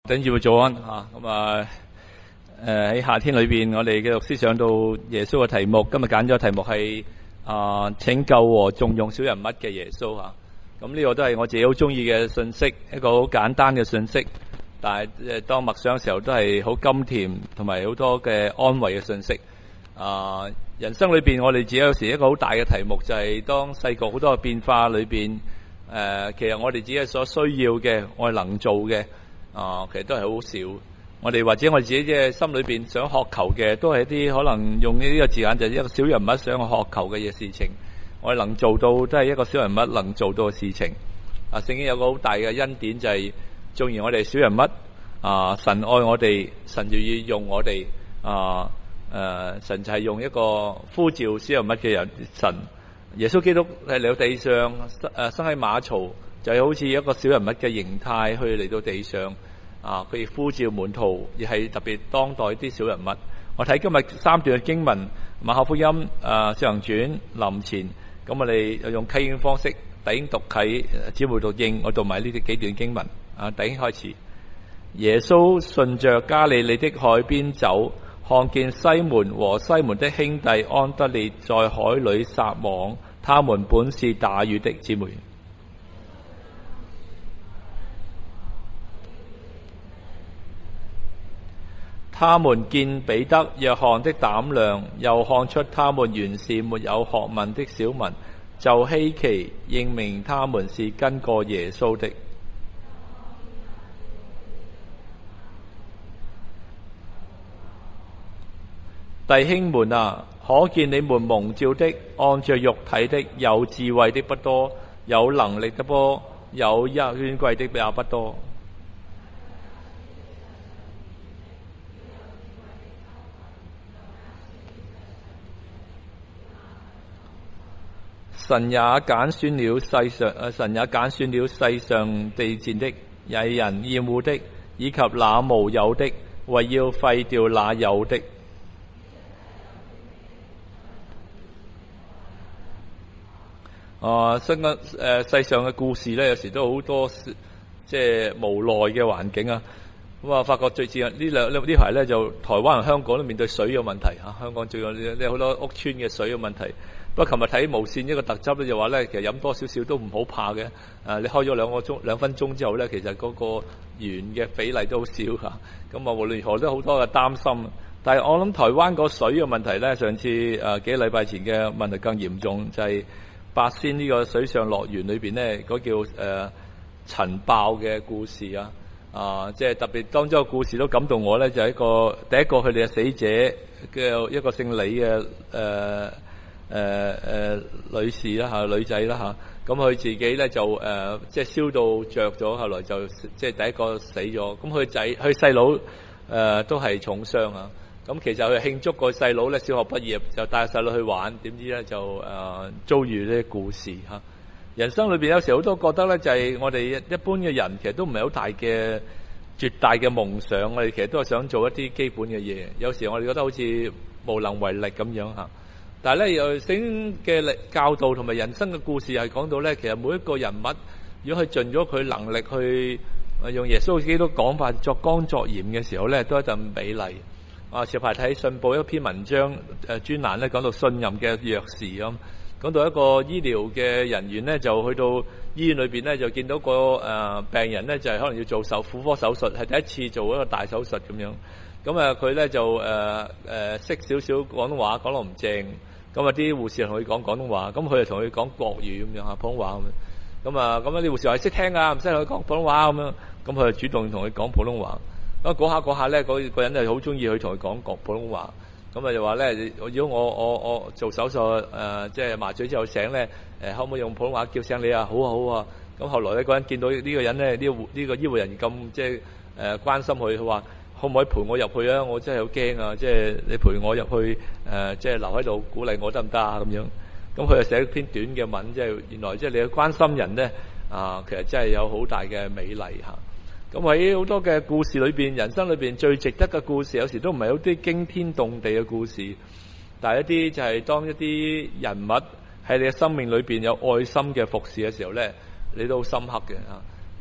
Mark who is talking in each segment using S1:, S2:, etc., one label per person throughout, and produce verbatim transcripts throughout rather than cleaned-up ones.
S1: 等住會早安嚇，咁啊誒喺夏天裏邊，我哋繼續思想到耶穌嘅題目。今日揀咗題目係啊拯救和重用小人物嘅耶穌嚇。咁呢個都係我自己好中意嘅信息，一個好簡單嘅信息，但係誒當默想嘅時候都係好甘甜，同埋好多嘅安慰嘅信息。啊，人生裏邊我哋自己有時一個好大嘅題目就係當世局好多嘅變化裏邊，誒其實我哋自己所需要嘅，我哋能做嘅。啊，其實都係好少。我哋或者我自己嘅心裏邊想渴求嘅，都係一啲可能用呢個字眼，就係一個小人物想去渴求嘅嘢事情。我哋能做到，都係一個小人物能做到嘅事情。啊，聖經有個好大嘅恩典，就係縱然我哋小人物，啊，神愛我哋，神就要用我哋。啊，誒、呃，神就係用一個呼召小人物嘅人，神耶穌基督係嚟到地上，誒生喺馬槽。就係好似一個小人物嘅形態去嚟到地上，啊，佢亦呼召門徒，亦係特別當代啲小人物。我睇今日三段嘅經文，馬可福音、啊使徒行傳、林前，咁我哋又用溪影方式，弟兄讀啟，姊妹讀應，我讀埋呢啲幾段經文。啊，弟兄開始。耶穌順着加利利的海邊走，看見西門和西門的兄弟安德烈在海裏撒網，他們本是打魚的。姊妹。他們見彼得、約翰的膽量，又看出他們原是沒有學問的小民，就稀奇，認明他們是跟過耶穌的。弟兄們啊，可見你們蒙召的，按着肉體的，有智慧的不多，有能力的不多，有尊貴的也不多。神也揀選了世上，誒，神也揀選了世上地賤的、惹人厭惡的，以及那無有的，為要廢掉那有的。啊，新嘅誒世上嘅故事咧，有時都好多即係無奈嘅環境啊。咁啊，發覺最近呢兩呢排咧，就台灣同香港都面對水嘅問題嚇。香港仲有呢好多屋村嘅水嘅問題。不過琴日睇無線一個特輯咧，就話咧，其實飲多少少都唔好怕嘅。誒，你開咗兩個鐘兩分鐘之後咧，其實嗰個鉛嘅比例都好少嚇。咁啊，無論如何都好多嘅擔心。但係我諗台灣個水嘅問題咧，上次誒幾個禮拜前嘅問題更嚴重，就係八仙呢個水上樂園裏邊咧，嗰叫誒塵爆嘅故事啊。啊，即係特別當中個故事都感動我咧，就係一個第一個佢哋嘅死者嘅一個姓李嘅誒誒誒女士啦嚇，女仔啦嚇，咁佢自己咧就誒即係燒到着咗，後來就即係第一個死咗。咁佢仔佢細佬誒都係重傷啊。咁其實佢慶祝個細佬咧小學畢業，就帶細佬去玩，點知咧就誒遭遇呢啲故事嚇。人生裏邊有時好多覺得咧，就係我哋一般嘅人其實都唔係好大嘅絕大嘅夢想，我哋其實都係想做一啲基本嘅嘢。有時我哋覺得好似無能為力咁樣嚇。但係咧，又聖經嘅教導同埋人生嘅故事係講到咧，其實每一個人物，如果佢盡咗佢能力去用耶穌基督講法作光作鹽嘅時候咧，都一陣美麗。啊，前排睇信報一篇文章誒專欄咧，講到信任嘅鑰匙咁。講到一個醫療嘅人員咧，就去到醫院裏邊咧，就見到個誒病人咧，就係可能要做手婦科手術，係第一次做一個大手術咁樣。咁啊，佢咧就誒誒識少少廣東話，講得唔正。咁啊，啲護士同佢講廣東話，咁佢就同佢講國語咁樣嚇，普通話咁樣。咁啊，咁啊啲護士話識聽啊，唔使同佢講普通話咁樣。咁佢就主動同佢講普通話。咁講下講下咧，嗰個人就好中意去同佢講講普通話。咁啊就話咧，如果我我我做手術誒、呃，即係麻醉之後醒咧，誒、呃、可唔可以用普通話叫醒你啊？好啊好啊！咁後來咧，嗰人見到呢個人咧，呢、這個呢、這個醫護人員咁即係誒、呃、關心佢，佢話可唔可以陪我入去啊？我真係好驚啊！即係你陪我入去誒、呃，即係留喺度鼓勵我得唔得啊？咁樣，咁佢就寫一篇短嘅文，即係原來即係你去關心人咧啊，其實真係有好大嘅美麗嚇。咁喺好多嘅故事裏邊，人生裏邊最值得嘅故事，有時都唔係有啲驚天動地嘅故事，但係一啲就係當一啲人物喺你嘅生命裏邊有愛心嘅服侍嘅時候咧，你都好深刻嘅嚇。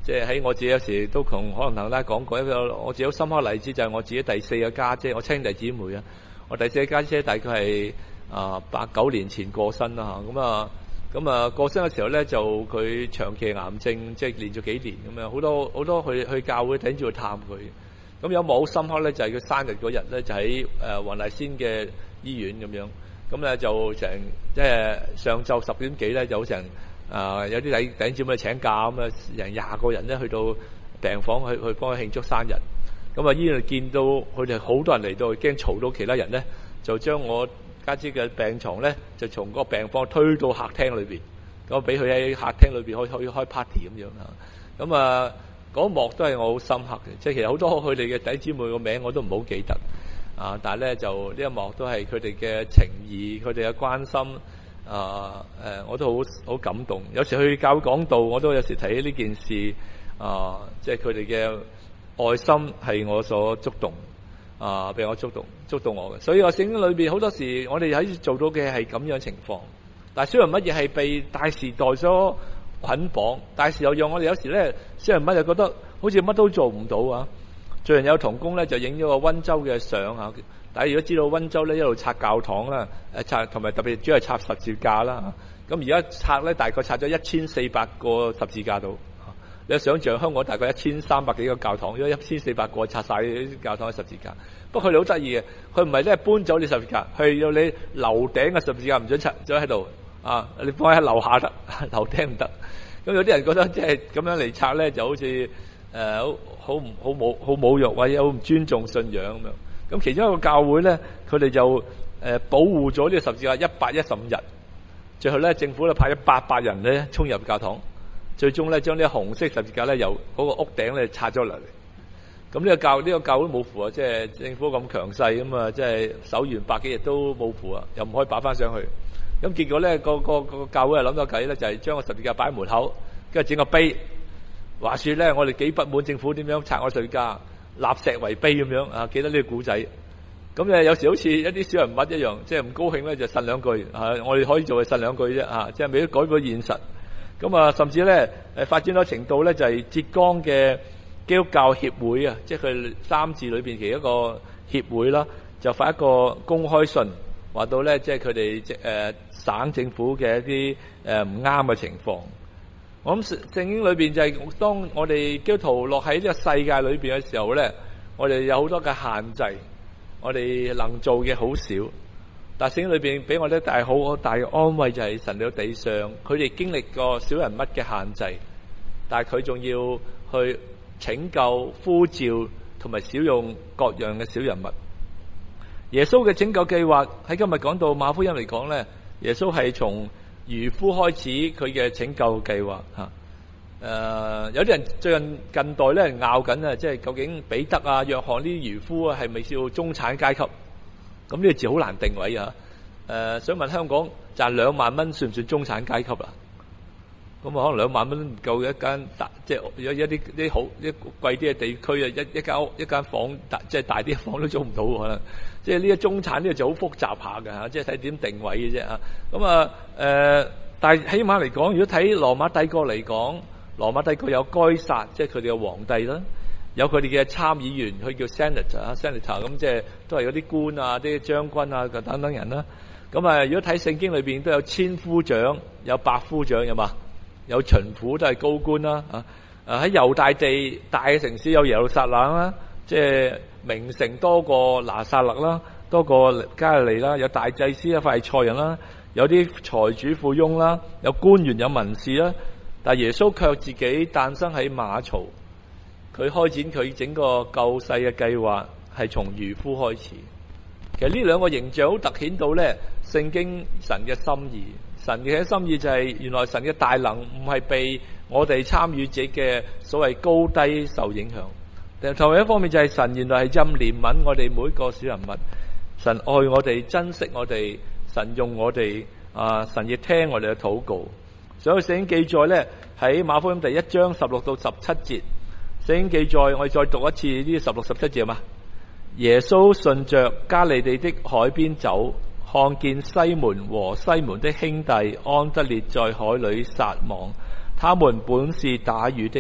S1: 即係喺我自己有時都同可能同大家講過一個我自己好深刻例子，就係我自己第四個家姐，我親弟姊妹啊。我第四個家姐大概係啊八九年前過身啦嚇，咁啊咁啊過身嘅時候咧，就佢長期癌症，即係連續幾年咁樣，好多好多去去教會頂住去探佢。咁有冇好深刻咧？就係佢生日嗰日咧，就喺誒黃大仙嘅醫院咁樣。咁咧就成即係上晝十點幾咧，就好成啊有啲弟兄姊妹請假咁啊，成廿個人咧去到病房去去幫佢慶祝生日。咁啊醫院見到佢哋好多人嚟到，驚嘈到其他人咧，就將我家姐嘅病床咧就從個病房推到客廳裏邊，咁俾佢喺客廳裏邊可以可以開 party 咁樣嚇。咁啊嗰幕都係我好深刻嘅，即係其實好多佢哋嘅弟兄姊妹個名我都唔好記得啊，但係咧就呢一幕都係佢哋嘅情義，佢哋嘅關心啊誒，我都好好感動。有時去教會講道，我都有時睇呢件事啊，即係佢哋嘅愛心係我所觸動啊，俾我觸動觸動我嘅。所以我聖經裏邊好多時我哋喺做到嘅係咁樣情況，但係小人物亦係被大時代所捆綁，大時代讓我哋有時咧小人物就覺得好似乜都做唔到啊。最近有同工咧就影咗個溫州嘅相啊，大家如果知道溫州咧一路拆教堂啦，誒拆同埋特別主要係拆十字架啦。咁而家拆咧大概拆咗一千四百個十字架度。你想象香港大概一千三百幾個教堂，如果一千四百個拆晒啲教堂嘅十字架，不過佢哋好得意嘅，佢唔係咧搬走你十字架，係要你樓頂嘅十字架唔准拆咗喺度啊！你放喺樓下得，樓頂唔得。咁有啲人覺得即係咁樣嚟拆咧，就好似誒好好唔好冇好侮辱或者好唔尊重信仰咁樣。咁其中一個教會咧，佢哋就誒、呃、保護咗呢個十字架一百一十五日，最後咧政府咧派咗八百人咧衝入教堂。最終咧，將呢個紅色十字架咧由嗰個屋頂咧拆咗落嚟。咁呢個教呢、呢個教都冇符啊，即係政府咁強勢咁啊，即係守完百幾日都冇符啊，又唔可以擺翻上去。咁結果咧，個個個教會係諗咗計咧，就係、是、將個十字架擺喺門口，跟住整個碑。話説咧，我哋幾不滿政府點樣拆我十字架，立石為碑咁樣啊！記得呢個古仔。咁誒有時好似一啲小人物一樣，即係唔高興咧就呻兩句啊！我哋可以做係呻兩句啫啊！即係未改變現實。咁啊，甚至咧誒發展到程度咧，就係浙江嘅基督教協會啊，即係佢三字裏邊其一個協會啦，就發一個公開信，話到咧即係佢哋誒省政府嘅一啲誒唔啱嘅情況。我諗聖經裏邊就係當我哋基督徒落喺呢個世界裏邊嘅時候咧，我哋有好多嘅限制，我哋能做嘅好少。但係聖經裏邊俾我哋大好大嘅安慰，就係神喺地上，佢哋經歷過小人物嘅限制，但係佢仲要去拯救、呼召同埋少用各樣嘅小人物。耶穌嘅拯救計劃喺今日講到馬福音嚟講咧，耶穌係從漁夫開始佢嘅拯救計劃吓。誒、呃，有啲人最近近代咧拗緊啊，即係究竟彼得啊、約翰呢啲漁夫啊係咪叫中產階級？咁呢個字好難定位啊！誒、呃，想問香港賺兩萬蚊算唔算中產階級啦？咁啊，可能兩萬蚊唔夠一間大，即係有一啲啲好啲貴啲嘅地區啊，一一間屋一間房大，即係大啲嘅房都租唔到可能。即係呢個中產呢個就好複雜下嘅嚇，即係睇點定位嘅啫嚇。咁啊誒，但係起碼嚟講，如果睇羅馬帝國嚟講，羅馬帝國有該撒，即係佢哋嘅皇帝啦。有佢哋嘅參議員，佢叫 senator 啊 senator， 咁即係都係嗰啲官啊、啲將軍啊等等人啦。咁啊，如果睇聖經裏邊都有千夫長、有百夫長，有嘛？有巡撫都係高官啦。啊，誒喺猶大地大嘅城市有耶路撒冷啦，即係名城多過拿撒勒啦，多過加利利啦。有大祭司啊、法利賽人啦，有啲財主富翁啦，有官員、有文士啦。但係耶穌卻自己誕生喺馬槽。佢開展佢整個救世嘅計劃係從漁夫開始。其實呢兩個形象好突顯到咧，聖經神嘅心意。神嘅心意就係原來神嘅大能唔係被我哋參與者嘅所謂高低受影響。另外一方面就係神原來係任憐憫我哋每一個小人物。神愛我哋，珍惜我哋，神用我哋啊，神亦聽我哋嘅禱告。所以聖經記載咧喺馬可福音第一章十六到十七節。聖經記載，我哋再讀一次呢十六十七節嘛。耶穌順着加利利的海邊走，看見西門和西門的兄弟安德烈在海裏撒網，他們本是打魚的。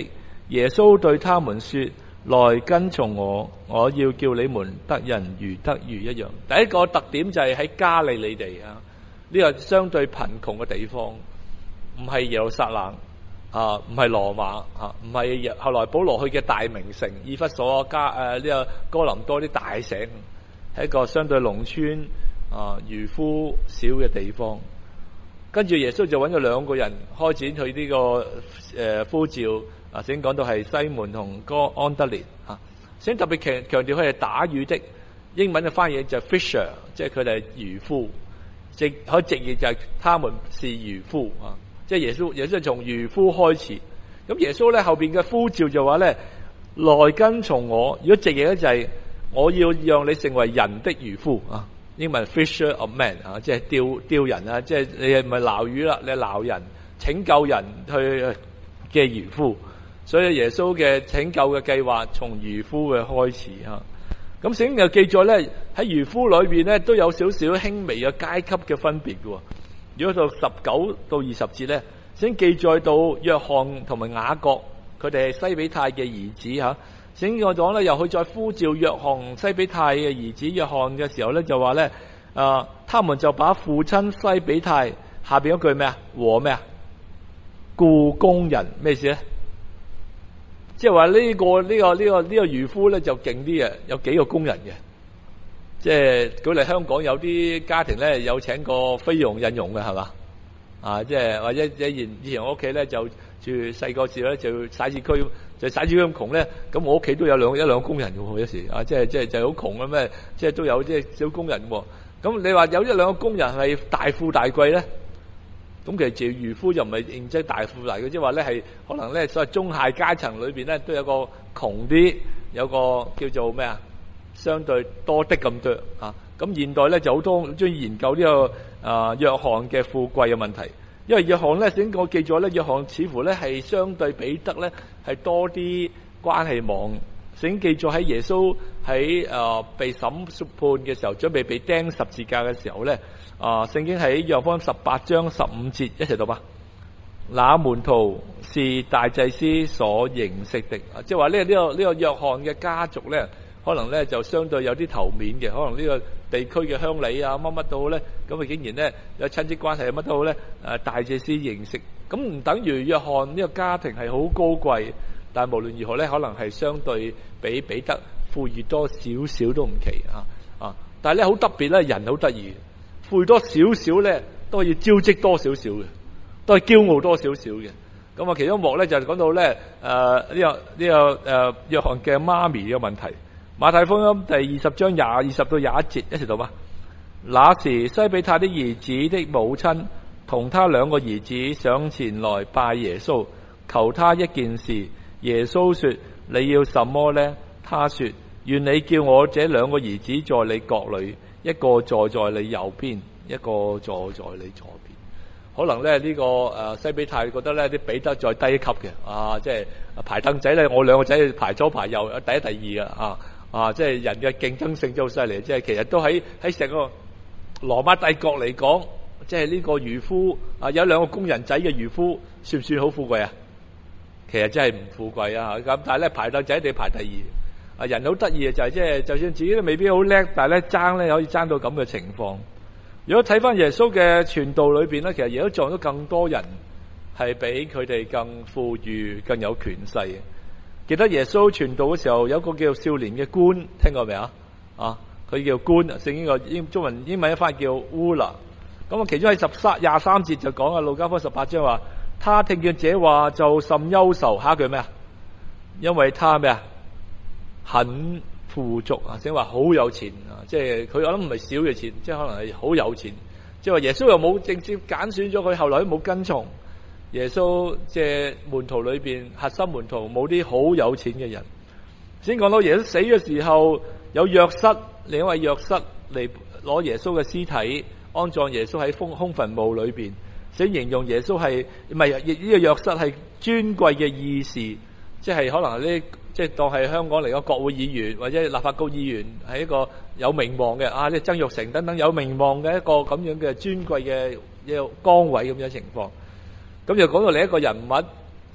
S1: 耶穌對他們說：來跟從我，我要叫你們得人如得魚一樣。第一個特點就係喺加利利地啊，呢個相對貧窮嘅地方，唔係耶路撒冷啊，唔係羅馬啊，唔係後來保羅去嘅大名城以弗所加誒呢個哥林多啲大城，係一個相對農村啊漁夫少嘅地方。跟住耶穌就揾咗兩個人開展佢呢、這個誒、呃、呼召啊，先講到係西門同哥安德烈啊，先特別強強調佢係打魚的，英文嘅翻譯就係 fisher， 即係佢哋係漁夫，直可以直譯就係他們是漁夫啊，即係耶穌耶穌從漁夫開始。咁耶穌咧後邊嘅呼召就話咧，來跟從我，如果直譯咧就係、是、我要讓你成為人的漁夫啊。英文 fisher of men 啊，即係釣釣人啊，即係你係唔係撈魚啦，你係撈人拯救人去嘅漁夫。所以耶穌嘅拯救嘅計劃從漁夫嘅開始啊。咁聖經又記載咧，喺漁夫裏邊咧都有少少輕微嘅階級嘅分別嘅。如果到十九到二十節咧，聖經記載到約翰同埋雅各，佢哋係西比泰嘅兒子吓。聖經講咧，又去再呼召約翰西比泰嘅兒子約翰嘅時候咧，就話咧，啊，他們就把父親西比泰下邊嗰句咩啊？和咩啊？雇工人咩意思咧？即係話呢個呢、這個呢、這個呢、這個漁夫咧就勁啲嘅，有幾個工人嘅。即係舉例香港有啲家庭咧有請過菲傭印傭嘅係嘛？啊，即係或者以前以前我屋企咧就住細個時咧就徙置區，就徙置區咁窮咧，咁我屋企都有兩一兩個工人嘅喎，有時啊，即係即係就係好窮啊咩，即係都有即係小工人喎。咁你話有一兩個工人係大富大貴咧？咁其實做漁夫又唔係認真大富大貴，即係話咧係可能咧所謂中下階層裏邊咧都有個窮啲，有個叫做咩啊？相對多的咁多啊。咁現代咧就好多中意研究呢、這個啊約翰嘅富貴嘅問題，因為約翰咧先我記咗咧，約翰似乎咧係相對彼得咧係多啲關係網。先記咗喺耶穌喺誒、呃、被審判嘅時候，準備被釘十字架嘅時候咧，啊聖經喺約翰福音十八章十五節一齊讀吧。那門徒是大祭司所認識的，即係話呢呢個呢、這個約翰嘅家族咧，可能咧就相對有啲頭面嘅，可能呢個地區嘅鄉里啊乜乜都好咧，咁佢竟然咧有親戚關係乜都好咧，誒大祭司認識，咁唔等於約翰呢個家庭係好高貴，但係無論如何咧，可能係相對比彼得富裕多少少都唔奇啊啊！但係咧好特別咧，人好得意，富裕多少少咧都可以招積多少少嘅，都係驕傲多少少嘅。咁啊，其中一幕咧就係講到咧誒呢個呢個誒約翰嘅媽咪嘅問題。馬太福音第二十章廿二十到廿一節一齊讀吧。那時西比泰的兒子的母親同他兩個兒子上前來拜耶穌，求他一件事。耶穌說：你要什麼呢？他說：願你叫我這兩個兒子在你國裏，一個坐在你右邊，一個坐在你左邊。可能咧呢、這個誒、呃、西比泰覺得咧啲彼得再低一級嘅啊，即係排凳仔咧，我兩個仔排左排右，第一第二嘅啊。啊！即係人嘅競爭性就好犀利，即係其實都喺喺成個羅馬帝國嚟講，即係呢個漁夫啊，有兩個工人仔嘅漁夫，算唔算好富貴啊？其實真係唔富貴啊！咁但係咧排到仔一定排第二。啊，人好得意嘅就係即係，就算自己都未必好叻，但係咧爭咧可以爭到咁嘅情況。如果睇翻耶穌嘅傳道裏邊咧，其實耶穌撞到更多人係比佢哋更富裕、更有權勢。記得耶穌傳道嘅時候，有一個叫少年嘅官，聽過未啊？啊，佢叫官，聖經個英中文英文一翻叫烏勒。咁啊，其中喺十三廿三節就講啊，路加福音十八章話，他聽見這話就甚憂愁。下一句咩啊？因為他咩啊？很富足啊，即係話好有錢啊，即係佢我諗唔係少嘅錢，即係可能係好有錢。即係話耶穌又冇直接揀選咗佢，後來都冇跟從。耶穌即係門徒裏邊核心門徒冇啲好有錢嘅人。先講到耶穌死嘅時候，有約瑟，另一位約瑟嚟攞耶穌嘅屍體安葬耶穌喺空空墳墓裏邊，先形容耶穌係唔係呢個約瑟係尊貴嘅議士，即係可能呢即係當係香港嚟講國會議員或者立法局議員，係一個有名望嘅啊，即係曾鈺成等等有名望嘅一個咁樣嘅尊貴嘅一個崗位咁樣情況。咁就講到另一個人物，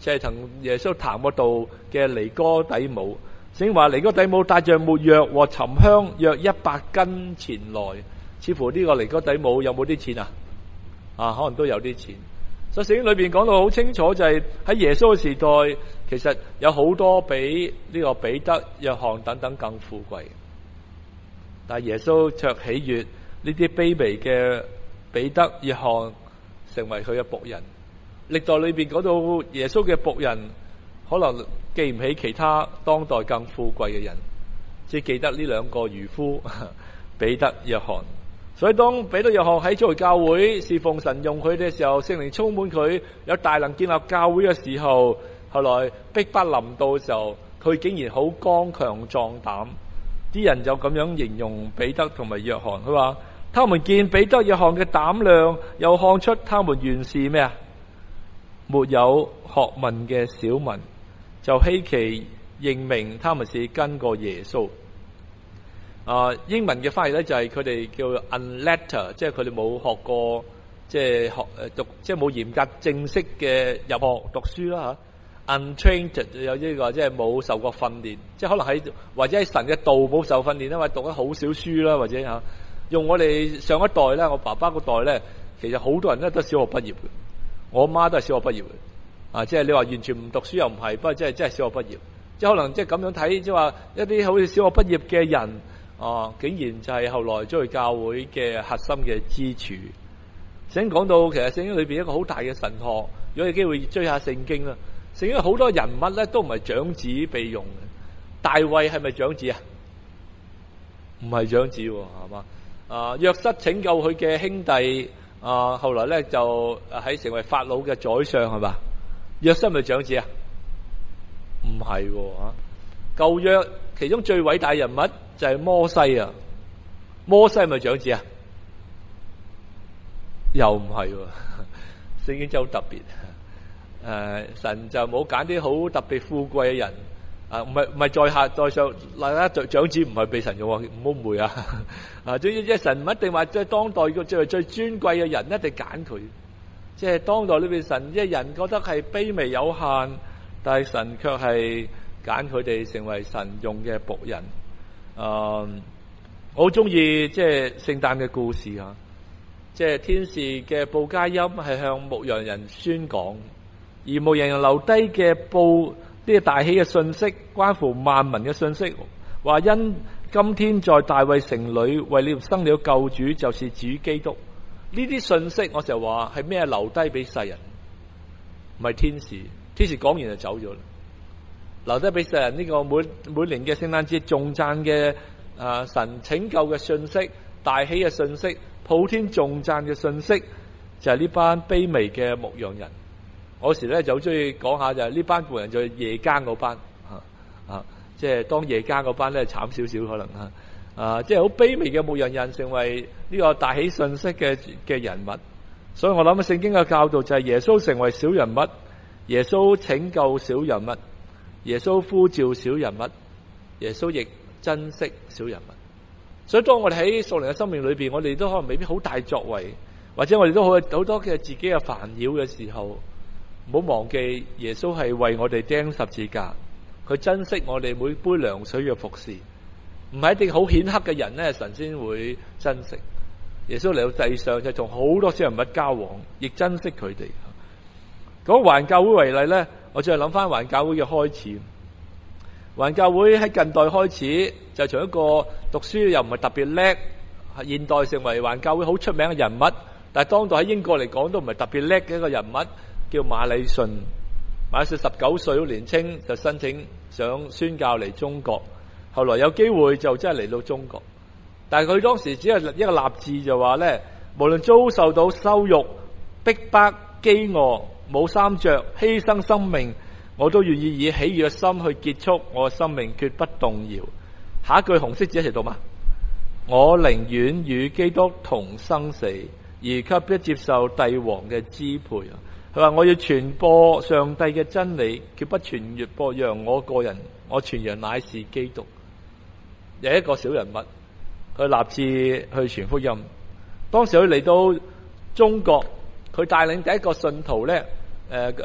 S1: 即係同耶穌談過道嘅尼哥底母。聖經話尼哥底母帶着沒藥和沉香約一百斤前來，似乎呢個尼哥底母有冇啲錢啊？啊，可能都有啲錢。所以聖經裏邊講到好清楚，就係喺耶穌嘅時代，其實有好多比呢個彼得、約翰等等更富貴。但係耶穌卻喜悅呢啲卑微嘅彼得、約翰成為佢嘅僕人。歷代裏邊講到耶穌嘅僕人，可能記唔起其他當代更富貴嘅人，只記得呢兩個漁夫彼得、約翰。所以當彼得、約翰喺做教會侍奉神用佢哋嘅時候，聖靈充滿佢，有大能建立教會嘅時候，後來逼迫臨到嘅時候，佢竟然好剛強壯膽。啲人就咁樣形容彼得同埋約翰，佢話他們見彼得、約翰嘅膽量，又看出他們原是咩啊？沒有學問嘅小民，就稀奇認明他們是跟過耶穌。啊，英文嘅翻譯咧就係佢哋叫 unlettered， 即係佢哋冇學過，即係學誒讀，即係冇嚴格正式嘅入學讀書啦吓。untrained 有呢個即係冇受過訓練，即係可能喺或者喺神嘅道冇受訓練啦，或者讀得好少書啦，或者吓用我哋上一代咧，我爸爸嗰代咧，其實好多人咧都小學畢業嘅，我媽都係小學畢業嘅，啊，即係你話完全唔讀書又唔係，不過即係即係小學畢業，即係可能即係咁樣睇，即係話一啲好似小學畢業嘅人。啊！竟然就係後來追教會嘅核心嘅支柱。聖經講到，其實聖經裏邊一個好大嘅神學。如果有機會追下聖經啦，聖經好多人物咧都唔係長子備用嘅。大衛係咪長子啊？唔係長子，係嘛？啊，約瑟拯救佢嘅兄弟，啊，後來咧就喺成為法老嘅宰相，係嘛？約瑟係咪長子啊？唔係吓。舊約其中最偉大人物就係摩西啊，摩西係咪長子啊？又唔係，聖經真係好特別。誒、呃，神就冇揀啲好特別富貴嘅人啊，唔係唔係在下在上，大家長子唔係被神用，唔好誤會啊。啊，總之即係神唔一定話即係當代嘅最最尊貴嘅人一定揀佢，即係當代裏邊神即係人覺得係卑微有限，但係神卻係揀佢哋成為神用嘅僕人。誒、呃，我好中意即係聖誕嘅故事啊！即係天使嘅報佳音係向牧羊人宣講，而牧羊人留低嘅報呢個大喜嘅信息，關乎萬民嘅信息，話因今天在大衛城裏為了生了救主，就是主基督。呢啲信息我就話係咩？留低俾世人，唔係天使。天使講完就走咗啦。留低俾世人呢個每每年嘅聖誕節頌讚嘅啊神拯救嘅信息，大喜嘅信息，普天頌讚嘅信息，就係、是、呢班卑微嘅牧羊人。我時咧就好中意講下，就係呢班牧羊人就係夜間嗰班啊啊，即係當夜間嗰班咧慘少少可能啊啊，即係好卑微嘅牧羊人成為呢個大喜信息嘅嘅人物。所以我諗聖經嘅教導就係耶穌成為小人物，耶穌拯救小人物。耶穌呼召小人物，耶穌亦珍惜小人物。所以當我哋喺屬靈嘅生命裏邊，我哋都可能未必好大作為，或者我哋都好好多嘅自己嘅煩擾嘅時候，唔好忘記耶穌係為我哋釘十字架，佢珍惜我哋每杯涼水嘅服侍，唔係一定好顯赫嘅人咧，神先會珍惜。耶穌嚟到地上就同好多小人物交往，亦珍惜佢哋。講華人教會為例咧，我再諗翻華人教會嘅開始。華人教會喺近代開始就從一個讀書又唔係特別叻，現代成為華人教會好出名嘅人物，但係當代喺英國嚟講都唔係特別叻嘅一個人物，叫馬禮遜。馬禮遜十九歲好年青就申請想宣教嚟中國，後來有機會就真係嚟到中國，但係佢當時只係一個立志就話咧，無論遭受到羞辱、逼迫、飢餓、冇衫着、犧牲生命，我都願意以喜悅嘅心去結束我嘅生命，絕不動搖。下一句紅色字一齊讀嘛？我寧願與基督同生死，而給不接受帝王嘅支配。佢話我要傳播上帝嘅真理，絕不傳播讓我個人，我傳揚乃是基督。有一個小人物，佢立志去傳福音。當時佢嚟到中國，佢帶領第一個信徒咧，誒、呃、誒，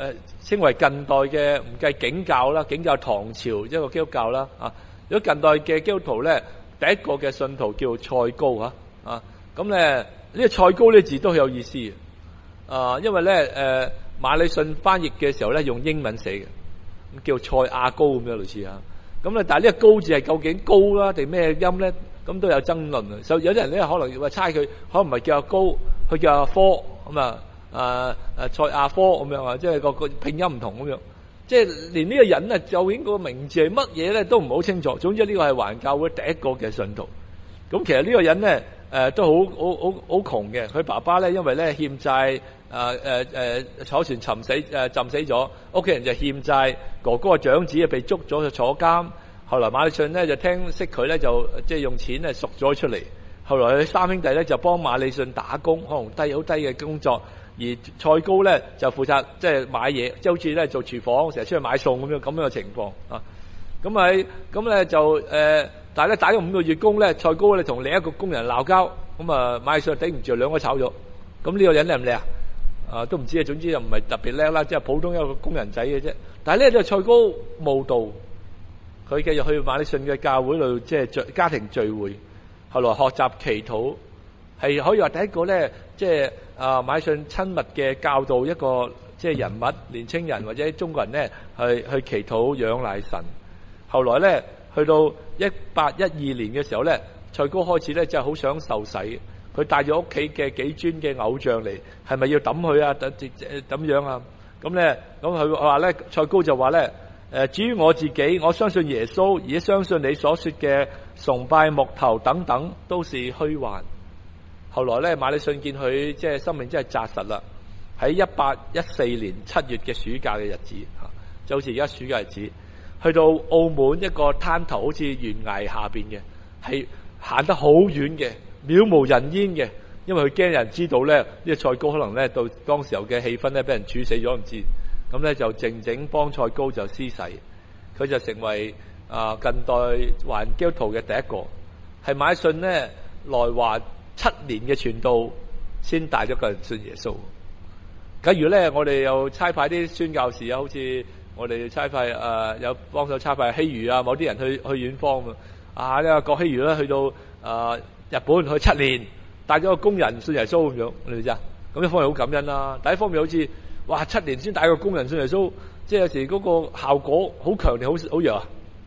S1: 稱為近代嘅，唔計景教啦，景教唐朝一個基督教啦啊。如果近代嘅基督徒咧，第一個嘅信徒叫蔡高啊啊。咁咧呢個蔡高呢字都好有意思啊，因為咧誒、呃、馬禮遜翻譯嘅時候咧用英文寫嘅，咁叫蔡亞高咁樣類似啊。咁咧但係呢個高字係究竟高啦定咩音咧？咁都有爭論啊。有有啲人咧可能話猜佢可能唔係叫阿高，佢叫阿科咁啊。誒、呃、誒蔡亞科咁樣啊，即係個個拼音唔同咁樣，即係連呢個人啊究竟個名字係乜嘢咧都唔好清楚。總之呢個係華人教會第一個嘅信徒。咁其實呢個人咧誒、呃、都好好好好窮嘅，佢爸爸咧因為咧欠債，誒誒誒坐船沉死誒、呃、浸死咗，屋企人就欠債，哥哥嘅長子啊被捉咗去坐監。後來馬禮遜咧就聽識佢咧就即係用錢咧贖咗出嚟。後來佢三兄弟咧就幫馬禮遜打工，可能低好低嘅工作。而蔡高咧就負責即係買嘢，即係好似咧做廚房，成日出去買餸咁樣咁樣嘅情況啊。咁喺咁咧就誒、呃，但係咧打咗五個月工咧，蔡高咧同另一個工人鬧交，咁啊馬禮遜頂唔住，兩個炒咗。咁呢個人叻唔叻啊？啊都唔知啊，總之就唔係特別叻啦，即係普通一個工人仔嘅啫。但係咧呢個蔡高慕道，佢繼續去馬禮遜嘅教會度即係聚家庭聚會，後來學習祈禱，係可以話第一個咧即係。啊！馬禮遜親密嘅教導一個即係人物，年青人或者中國人咧，去去祈禱仰賴神。後來咧，去到一八一二年嘅時候咧，蔡高開始咧就係好想受洗，佢帶咗屋企嘅幾尊嘅偶像嚟，係咪要抌佢啊？等咁樣啊？咁咧，咁佢話咧，蔡高就話咧，誒，至於我自己，我相信耶穌，而且相信你所說嘅崇拜木頭等等都是虛幻。後來咧，馬禮遜見佢即係生命真係紮實啦。喺一八一四年七月嘅暑假嘅日子，嚇就好似而家暑假日子，去到澳門一個灘頭，好似懸崖下邊嘅，係行得好遠嘅，渺無人煙嘅，因為佢驚人知道咧，呢個蔡高可能咧到當時候嘅氣氛咧，俾人處死咗唔知。咁咧就靜靜幫蔡高就施洗，佢就成為啊、呃、近代華人基督徒嘅第一個，係馬禮遜咧來華七年嘅傳道，先帶咗個人信耶穌。假如咧，我哋又差派啲宣教士啊，好似我哋差派誒、呃、有幫手差派希如啊，某啲人去去遠方啊。啊，呢個郭希如咧去到誒、呃、日本去七年，帶咗個工人信耶穌咁樣，你知唔知啊？咁一方面好感恩啦，第一方面好似哇七年先帶個工人信耶穌，即係有時嗰個效果好強定好好弱啊？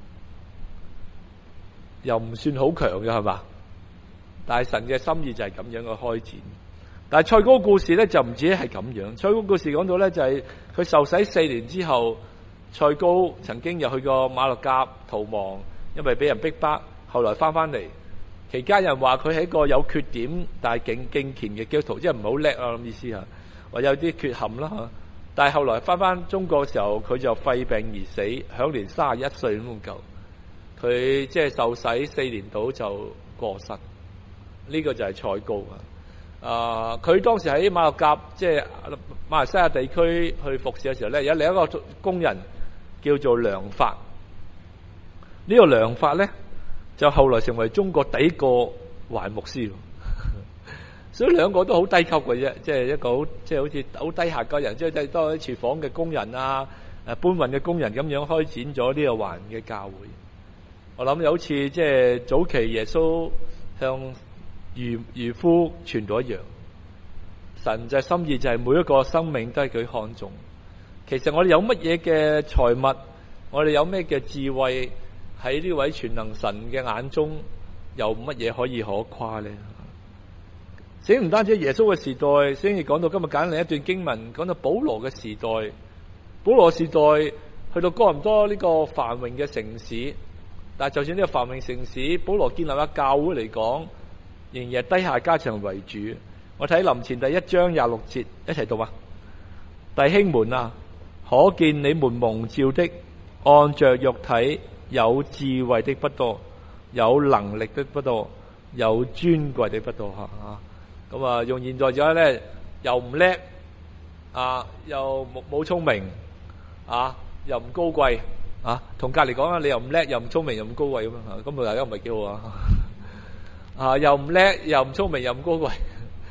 S1: 又唔算好強嘅係嘛？但係神嘅心意就係咁樣嘅開展。但係蔡高故事咧就唔止係咁樣。蔡高故事講到咧就係、是、佢受洗四年之後，蔡高曾經又去過馬六甲逃亡，因為俾人逼迫，後來翻翻嚟。期間人話佢係一個有缺點但係敬敬虔嘅基督徒，即係唔係好叻啊咁意思啊，或有啲缺陷啦嚇。但係後來翻翻中國嘅時候，佢就肺病而死，享年三十一歲咁夠。佢即係受洗四年到就過身。呢個就係蔡高啊！啊，佢當時喺馬六甲，即係馬來西亞地區去服侍嘅時候咧，有另一個工人叫做梁發。呢個梁發咧，就後來成為中國第一個華人牧師。所以兩個都好低級嘅啫，即係一個好即係好似好低下嘅人，即係多啲廚房嘅工人啊、誒搬運嘅工人咁樣開展咗呢個華人嘅教會。我諗有好似即係早期耶穌向漁漁夫傳道一樣，神就係心意就係每一個生命都係佢看重。其實我哋有乜嘢嘅財物，我哋有咩嘅智慧，喺呢位全能神嘅眼中，有乜嘢可以可誇咧？聖經唔單止耶穌嘅時代，聖經講到今日揀另一段經文，講到保羅嘅時代。保羅時代去到哥林多呢個繁榮嘅城市，但係就算呢個繁榮城市，保羅建立嘅教會嚟講，仍然係低下階層為主。我睇林前第一章廿六節，一齊讀啊！弟兄們啊，可見你們蒙召的，按着肉體有智慧的不多，有能力的不多，有尊貴的不多吓啊！咁啊，用現在咗咧，又唔叻啊，又冇冇聰明啊，又唔高貴啊，同隔籬講啊，你又唔叻，又唔聰明，又唔高貴咁樣，咁啊大家唔係幾好啊？啊，又唔叻，又唔聰明，又唔高貴。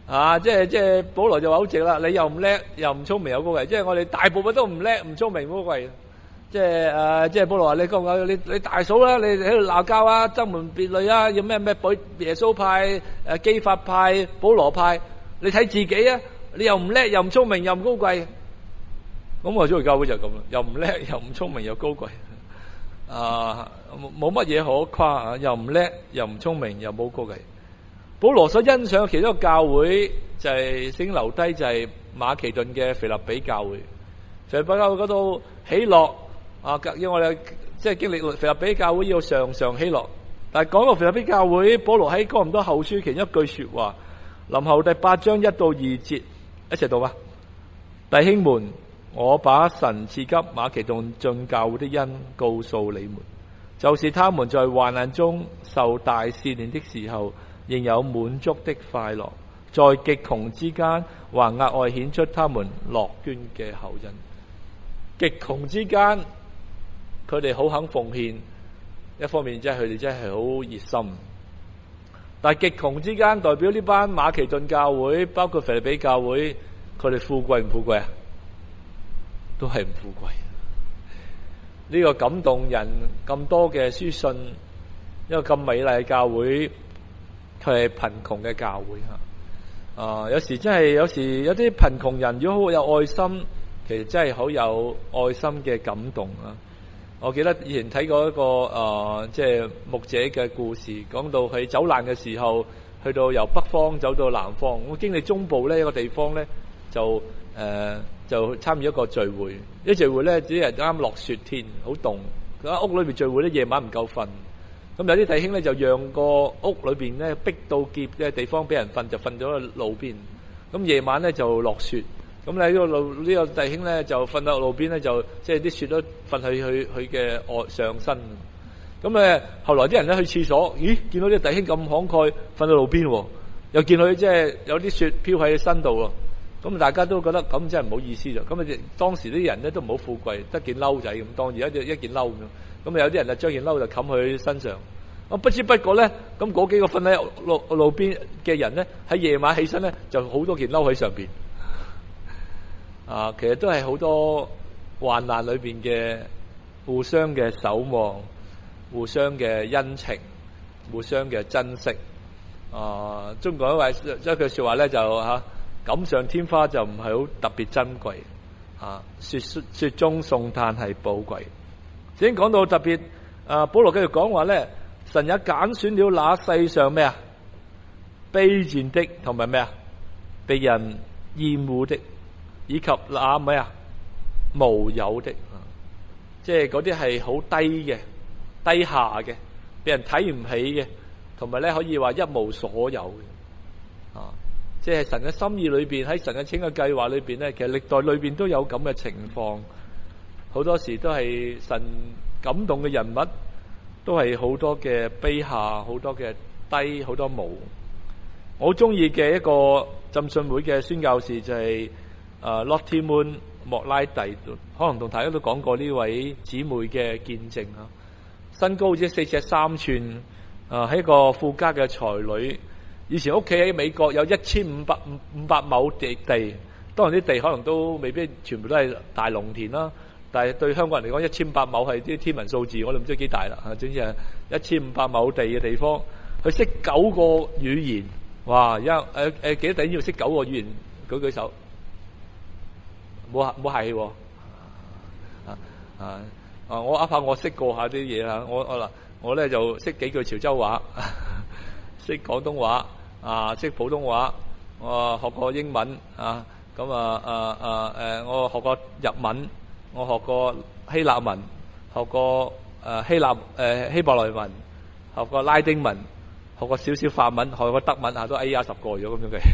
S1: 啊，即係即係保羅就話好直啦，你又唔叻又唔聰明又高貴，即係我哋大部分都唔叻唔聰明高貴。即係誒、呃，即係保羅話你講講你你大嫂啦，你喺度鬧交啊，爭門別類啊，要咩咩耶穌派、誒基法派、保羅派，你睇自己啊，你又唔叻又唔聰明又唔高貴。咁我中意教會就咁啦，又唔叻又唔聰明又高貴，啊冇乜嘢可誇啊，又唔叻又唔聰明又冇高貴。保羅所欣賞其中一個教會就係聖經留低就係馬其頓嘅腓立比教會，腓立比教會嗰度喜樂啊，要我哋即係經歷腓立比教會要常常喜樂。但係講到腓立比教會，保羅喺哥林多後書其中一句說話，林後第八章一到二節，一齊讀吧。弟兄們，我把神賜給馬其頓進教會的恩告訴你們，就是他們在患難中受大試煉的時候，仍有滿足的快樂，在極窮之間還額外顯出他們樂捐嘅厚恩。極窮之間，佢哋好肯奉獻，一方面即係佢哋真係好熱心。但係極窮之間，代表呢班馬其頓教會，包括腓立比教會，佢哋富貴唔富貴啊？都係唔富貴。呢個感動人咁多嘅書信，一個咁美麗嘅教會，佢係貧窮嘅教會吓。啊，有時真係，有時有啲貧窮人如果好有愛心，其實真係好有愛心嘅感動啊！我記得以前睇過一個誒，即係牧者嘅故事，講到佢走難嘅時候，去到由北方走到南方，我經歷中部呢一個地方咧，就誒、呃、就參與一個聚會。呢聚會咧只係啱落雪天，好凍。喺屋裏邊聚會咧，夜晚唔夠瞓。咁有啲弟兄咧就讓個屋裏邊咧逼到結嘅地方俾人瞓，就瞓咗喺路邊。咁夜晚咧就落雪。咁喺呢個路呢、呢個弟兄咧就瞓到路邊咧，就即係啲雪都瞓喺佢佢嘅外上身。咁誒後來啲人咧去廁所，咦見到啲弟兄咁慷慨瞓到路邊，又見佢即係有啲雪飄喺身度喎。咁大家都覺得咁真係唔好意思咗。咁啊當時啲人咧都唔好富貴，得件褸仔咁，當而家一件褸咁。咁啊有啲人就將件褸就冚佢身上。咁不知不覺咧，咁嗰幾個瞓喺路路邊嘅人咧，喺夜晚起身咧就好多件褸喺上邊。啊，其實都係好多患難裏邊嘅互相嘅守望，互相嘅恩情，互相嘅珍惜。啊，中國一位一句說話咧就吓，錦、啊、上添花就唔係好特別珍貴。啊，雪雪中送炭係寶貴。先講到特別，啊，保羅繼續講話咧，神也揀選了那世上咩啊，卑賤的同埋咩啊，被人厭惡的。以及那咩啊，無有的，即係嗰啲係好低嘅、低下嘅，俾人睇唔起嘅，同埋咧可以話一無所有嘅，啊，即係神嘅心意裏邊，喺神嘅整個計劃裏邊咧，其實歷代裏邊都有咁嘅情況，好多時都係神感動嘅人物，都係好多嘅卑下，好多嘅低，好多無。我好中意嘅一個浸信會嘅宣教士就係、是。啊 Lottie Moon 莫拉蒂，可能同大家都講過呢位姊妹嘅見證啊。身高只四尺三寸，啊，係一個富家嘅才女。以前屋企喺美國有一千五百五百畝地地，當然啲地可能都未必全部都係大農田啦。但係對香港人嚟講，一千五百畝係啲天文數字，我都唔知幾大啦。啊，總之係一千五百畝地嘅地方，佢識九個語言。哇！一誒誒幾多弟兄要識九個語言？舉舉手。冇冇客氣喎，啊啊啊！我啱啱我識過下啲嘢啦，我我嗱我咧就識幾句潮州話，識廣東話，啊識普通話，我學過英文啊，咁啊啊啊誒，我學過日文，我學過希臘文，學過誒希臘誒希伯來文，學過拉丁文，學過少少法文，學過德文啊，都 A 呀十個咗咁樣嘅。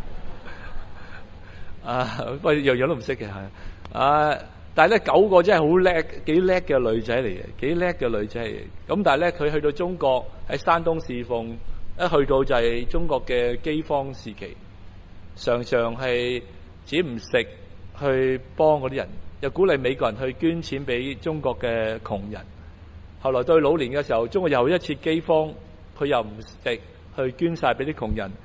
S1: 啊，不過樣樣都唔識嘅係，啊！但係咧九個真係好叻，幾叻嘅女仔嚟嘅，幾叻嘅女仔嚟嘅。咁但係咧，佢去到中國喺山東侍奉，一去到就係中國嘅饑荒時期，常常係自己唔食，去幫嗰啲人，又鼓勵美國人去捐錢俾中國嘅窮人。後來到老年嘅時候，中國又一次饑荒，佢又唔食，去捐晒俾啲窮人。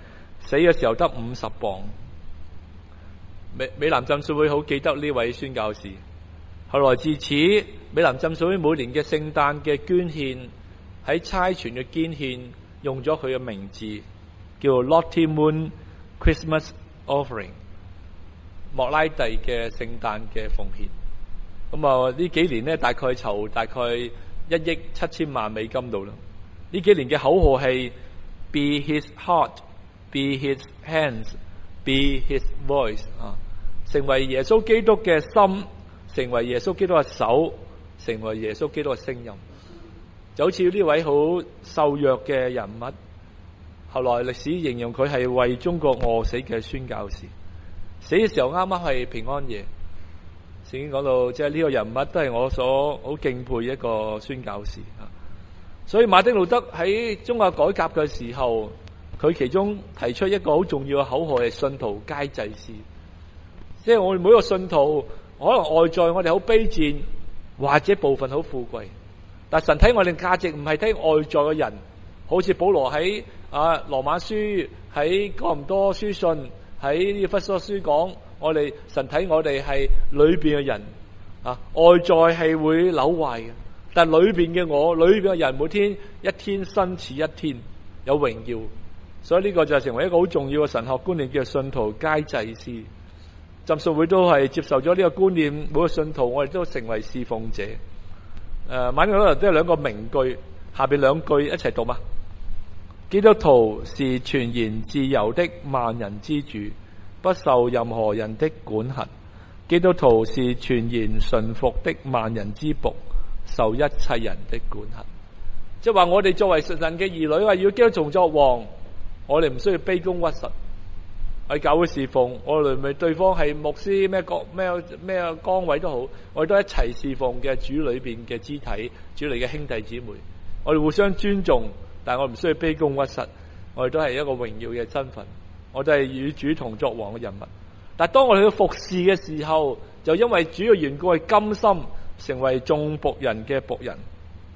S1: 死嘅時候得五十磅。美美南浸信會好記得呢位宣教士。後來自此，美南浸信會每年嘅聖誕嘅捐獻，喺差傳嘅捐獻用咗佢嘅名字，叫 Lottie Moon Christmas Offering， 莫拉蒂嘅聖誕嘅奉獻。咁啊呢幾年呢，大概籌大概一億七千萬美金度啦。呢幾年嘅口號係 Be His Heart, Be His Hands, Be His Voice 啊，成為耶穌基督嘅心，成為耶穌基督嘅手，成為耶穌基督嘅聲音。就好似呢位好瘦弱嘅人物，後來歷史形容佢係為中國餓死嘅宣教士。死嘅時候啱啱係平安夜。聖經講到，即係呢個人物都係我所好敬佩一個宣教士啊。所以馬丁路德喺宗教改革嘅時候，佢其中提出一個好重要嘅口號係信徒皆祭司。即係我哋每個信徒，可能外在我哋好卑賤，或者部分好富貴，但神睇我哋價值唔係睇外在嘅人，好似保羅喺啊羅馬書、喺哥林多書信、喺以弗所書講，我哋神睇我哋係裏邊嘅人啊，外在係會朽壞嘅，但係裏邊嘅我，裏邊嘅人每天一天新似一天，有榮耀。所以呢個就成為一個好重要嘅神學觀念，叫信徒皆祭司。浸信會都係接受咗呢個觀念，每個信徒我哋都成為侍奉者。誒，馬丁路德都有兩個名句，下邊兩句一齊讀嘛。基督徒是全然自由的萬人之主，不受任何人的管轄。基督徒是全然順服的萬人之僕，受一切人的管轄。即係話我哋作為神嘅兒女，話要基督徒作王，我哋唔需要卑躬屈膝。喺教會侍奉，我哋咪對方係牧師咩崗咩咩崗位都好，我哋都一齊侍奉嘅主裏邊嘅肢體，主裏嘅兄弟姊妹，我哋互相尊重，但係我唔需要卑躬屈膝，我哋都係一個榮耀嘅身份，我哋係與主同作王嘅人物。但係當我哋去服侍嘅時候，就因為主嘅緣故，係甘心成為眾僕人嘅僕人。誒、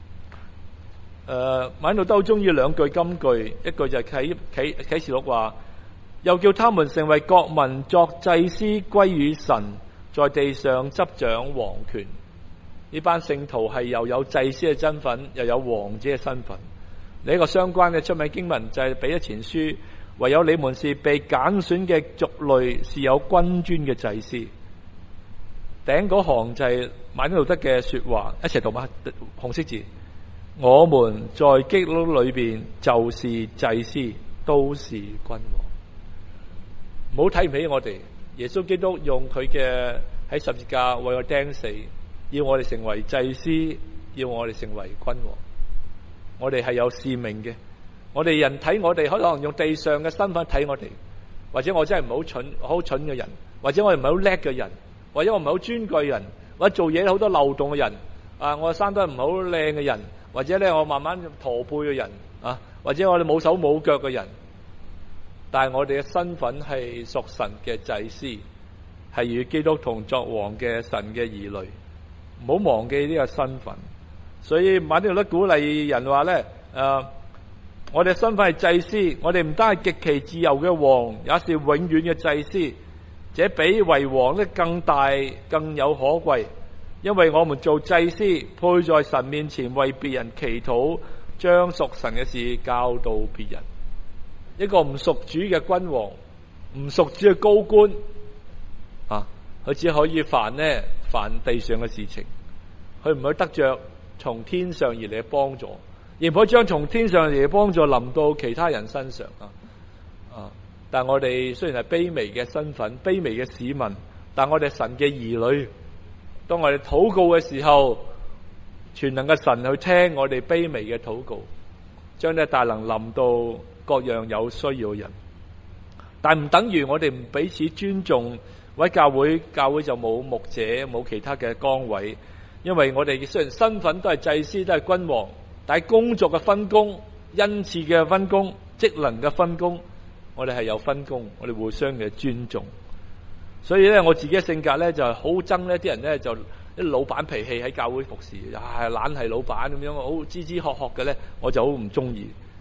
S1: 呃，馬丁路德都中意兩句金句，一句就係啟啟啟示錄話。又叫他們成為國民，作祭司歸於神，在地上執掌王權。呢班聖徒係又有祭司嘅身份，又有王者嘅身份。呢一個相關嘅出名經文就係彼得前書，唯有你們是被揀選嘅族類，是有君尊嘅祭司。頂嗰行就係馬丁路德嘅說話，一齊讀嘛，紅色字。我們在基督裏邊就是祭司，都是君王。唔好睇唔起我哋，耶穌基督用佢嘅喺十字架為我釘死，要我哋成為祭司，要我哋成為君王。我哋係有使命嘅。我哋人睇我哋，可能用地上嘅身份睇我哋，或者我真係唔係好蠢，好蠢嘅人，或者我哋唔係好叻嘅人，或者我唔係好尊貴人，或者做嘢好多漏洞嘅人，啊，我生得唔係好靚嘅人，或者咧我慢慢駝背嘅人，啊，或者我哋冇手冇腳嘅人。但係我哋嘅身份係屬神嘅祭司，係與基督同作王嘅神嘅兒女，唔好忘記呢個身份。所以馬丁路德鼓勵人話咧，誒、呃，我哋嘅身份係祭司，我哋唔單係極其自由嘅王，也是永遠嘅祭司。這比為王咧更大更有可貴，因為我們做祭司，配在神面前為別人祈禱，將屬神嘅事教導別人。一個唔屬主嘅君王，唔屬主嘅高官，啊，佢只可以煩呢煩地上嘅事情，佢唔可以得着從天上而嚟嘅幫助，亦唔可以將從天上而嚟嘅幫助臨到其他人身上啊！啊！但我哋雖然係卑微嘅身份、卑微嘅市民，但我哋神嘅兒女，當我哋禱告嘅時候，全能嘅神去聽我哋卑微嘅禱告，將呢大能臨到各樣有需要嘅人，但唔等於我哋唔彼此尊重。喺教會，教會就冇牧者，冇其他嘅崗位，因為我哋雖然身份都係祭司，都係君王，但係工作嘅分工、恩賜嘅分工、職能嘅分工，我哋係有分工，我哋互相嘅尊重。所以咧，我自己嘅性格咧就係好憎呢啲人咧就啲老闆脾氣喺教會服侍，啊懶係老闆咁樣，好支支喝喝嘅咧，我就好唔中意。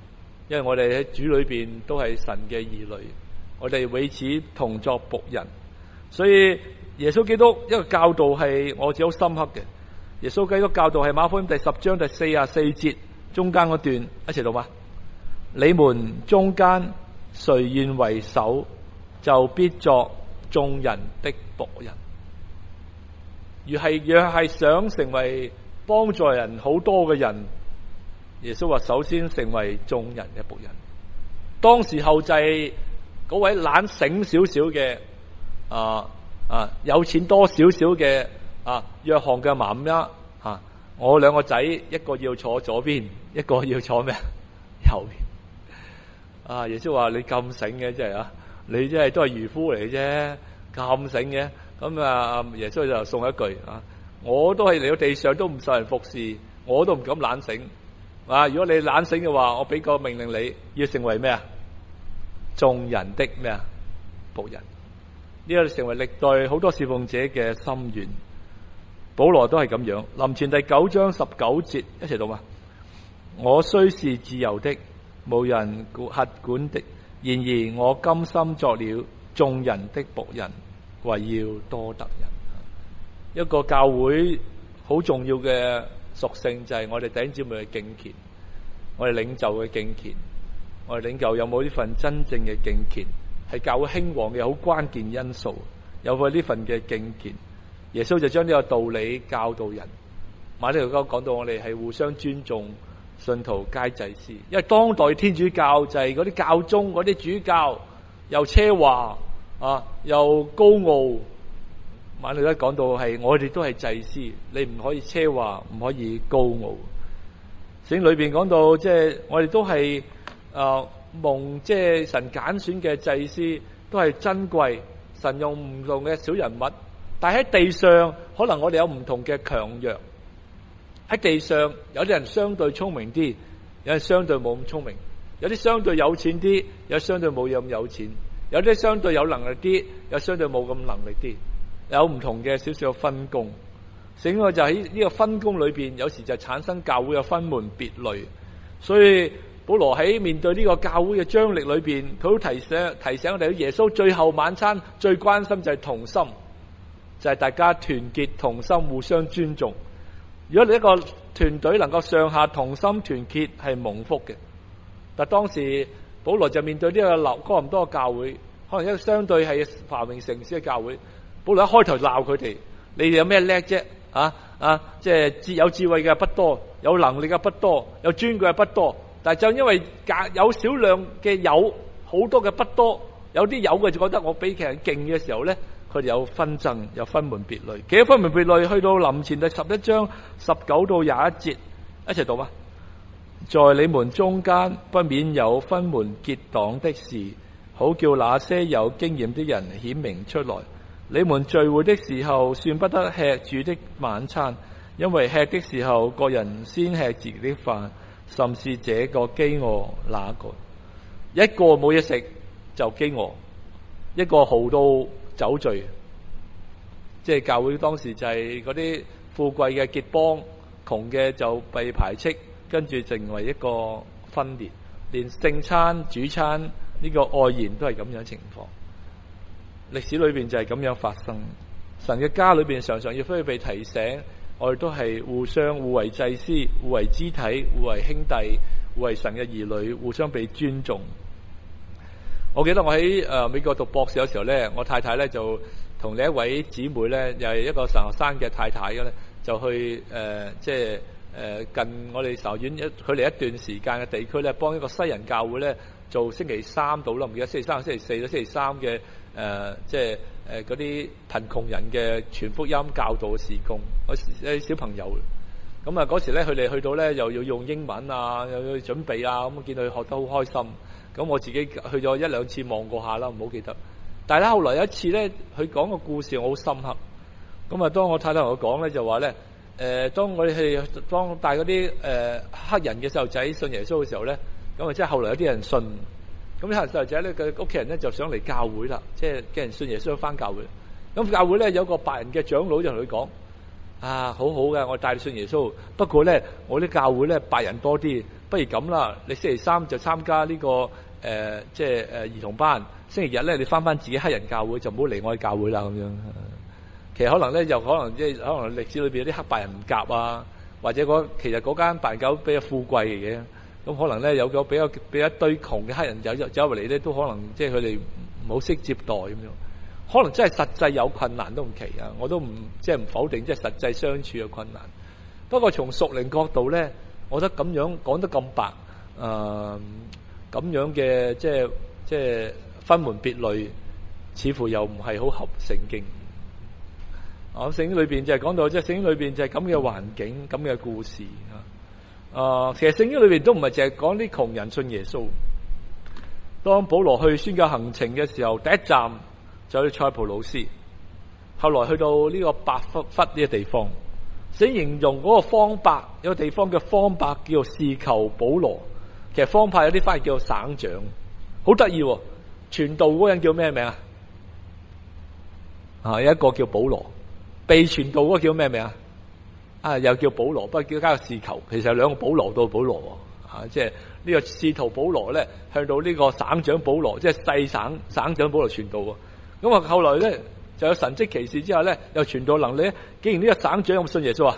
S1: 因為我哋喺主裏邊都係神嘅兒女，我哋彼此同作僕人，所以耶穌基督一個教導係我自己好深刻嘅。耶穌基督教導係馬可福音第十章第四十四節中間嗰段，一齊讀嘛。你們中間誰願為首，就必作眾人的僕人。若係若係想成為幫助人好多嘅人，耶穌話首先成為眾人嘅僕人。當時候就係嗰位懶醒少少嘅啊啊有錢多少少嘅啊約翰嘅媽媽啊，我兩個仔一個要坐左邊，一個要坐咩右邊。啊耶穌話你咁醒嘅真係啊，你真係都係漁夫嚟嘅啫，咁醒嘅。咁啊耶穌就送一句啊，我都係嚟到地上都唔受人服侍，我都唔敢懶醒。啊！如果你懶醒嘅話，我俾個命令你，要成為咩啊？眾人的咩啊？僕人。呢個成為歷代好多侍奉者嘅心願。保羅都係咁樣。林前第九章十九節一齊讀嘛。我雖是自由的，無人轄管的，然而我甘心作了眾人的僕人，為要多得人。一個教會好重要嘅屬性就係我哋弟兄姊妹嘅敬虔，我哋領袖嘅敬虔，我哋領袖有冇呢份真正嘅敬虔，係教會興旺嘅好關鍵因素。有冇呢份嘅敬虔，耶穌就將呢個道理教導人。馬太福音講到我哋係互相尊重，信徒皆祭司。因為當代天主教就係嗰啲教宗嗰啲主教又奢華啊，又高傲。馬太福音講到係我哋都係祭司，你唔可以奢華，唔可以高傲。聖經裏邊講到，即係我哋都係誒蒙即係神揀選嘅祭司，都係珍貴。神用唔同嘅小人物，但係喺地上可能我哋有唔同嘅強弱。喺地上有啲人相對聰明啲，有啲相對冇咁聰明，有啲相對有錢啲，有啲相對冇咁有錢，有啲相對有能力啲，有相對冇咁能力啲，有唔同嘅少少分工。整個就喺呢個分工裏邊，有時就產生教會嘅分門別類。所以保羅喺面對呢個教會嘅張力裏邊，佢都提醒提醒我哋，耶穌最後晚餐最關心就係同心，就係大家團結同心，互相尊重。如果你一個團隊能夠上下同心團結，係蒙福嘅。但當時保羅就面對呢個流哥林多嘅教會，可能一個相對係繁榮城市嘅教會，保羅一開頭鬧佢哋：你哋有咩叻啫？啊啊！即係有智慧嘅不多，有能力嘅不多，有尊貴嘅不多。但係就因為有少量嘅有，好多嘅不多，有啲有嘅就覺得我比其他人勁嘅時候咧，佢哋有紛爭，有分門別類。幾多分門別類？去到林前第十一章十九到廿一節，一齊讀啊！在你們中間不免有分門結黨的事，好叫那些有經驗的人顯明出來。你們聚會的時候，算不得吃主的晚餐，因為吃的時候，各人先吃自己的飯，甚是這個飢餓，那個一個冇嘢食就飢餓，一個豪到酒醉。即係教會當時就係嗰啲富貴嘅結幫，窮嘅就被排斥，跟住成為一個分裂，連聖餐、主餐呢個愛宴都係咁樣情況。歷史裏邊就係咁樣發生。神嘅家裏邊常常要需要被提醒，我哋都係互相互為祭司、互為肢體、互為兄弟、互為神嘅兒女，互相被尊重。我記得我喺誒、呃、美國讀博士嘅時候咧，我太太咧就同另一位姊妹咧，又係一個神學生嘅太太嘅咧，就去誒、呃、即係誒、呃、近我哋神學院一距離一段時間嘅地區咧，幫一個西人教會咧做星期三到啦，唔記得星期三、星期四到星期三嘅。誒、呃，即係誒嗰啲貧窮人嘅傳福音教導嘅事工，啲小朋友。咁啊嗰時咧，佢哋去到咧又要用英文啊，又要準備啊，咁見到佢學得好開心。咁我自己去咗一兩次望過下啦，唔好記得。但係咧後來有一次咧，佢講個故事我好深刻。咁啊，當我太太同我講咧，就話咧，誒、呃，當我哋去當帶嗰啲誒黑人嘅細路仔信耶穌嘅時候咧，咁啊即係後來有啲人信。咁啲細路仔咧，佢屋企人咧就想嚟教會啦，即係叫人信耶穌翻教會。咁教會咧有個白人嘅長老就同佢講：啊，好好嘅，我帶你信耶穌。不過咧，我啲教會咧白人多啲， 不如咁啦，你星期三就參加呢、這個誒、呃、即係誒、呃、兒童班，星期日咧你翻翻自己黑人教會，就唔好嚟我嘅教會啦咁樣。其實可能咧，就可能即係可能歷史裏邊有啲黑白人唔夾啊，或者嗰其實嗰間白人教會比較富貴嘅，咁可能咧有個比較比較一堆窮嘅黑人走走入嚟咧，都可能即係佢哋唔好識接待咁樣，可能真係實際有困難都唔奇啊！我都唔即係唔否定，即係實際相處嘅困難。不過從屬靈角度咧，我覺得咁樣講得咁白，誒、呃、咁樣嘅即係即係分門別類，似乎又唔係好合聖經。啊，聖經裏邊就係講到，即係聖經裏邊就係咁嘅環境，咁嘅故事啊。啊，其實聖經裏邊都唔係淨係講啲窮人信耶穌。當保羅去宣教行程嘅時候，第一站就去塞浦路斯，後來去到呢個伯弗弗呢個地方，寫形容嗰個方伯，有個地方嘅方伯叫做士求保羅。其實方派有啲翻譯叫做省長，好得意。傳道嗰個人叫咩名啊？啊，有一個叫保羅。被傳道嗰個叫咩名啊？啊，又叫保羅，不過叫加個士求，其實有兩個保羅到保羅啊，即係呢個使徒保羅咧，向到呢個省長保羅，即係細省省長保羅傳道。咁啊，後來咧就有神蹟奇事之後咧，又傳道能力咧，竟然呢個省長有冇信耶穌啊？